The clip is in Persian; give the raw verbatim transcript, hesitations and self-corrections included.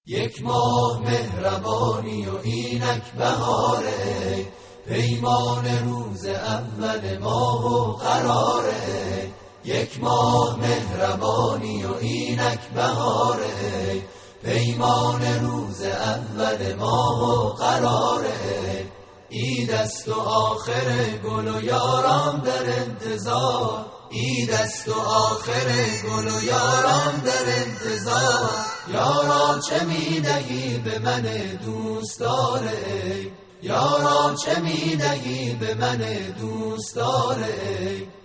یک ماه مهربانی و اینک بهاره، پیمان روز اول ماه و قراره. یک ماه مهربانی و اینک بهاره، پیمان روز اول ماه و قراره. عید است و آخر گل و یاران در انتظار، عید است و آخر گل و یاران در انتظار. یارا چه میدهی به من دوست داره، یارا چه میدهی به من دوست داره.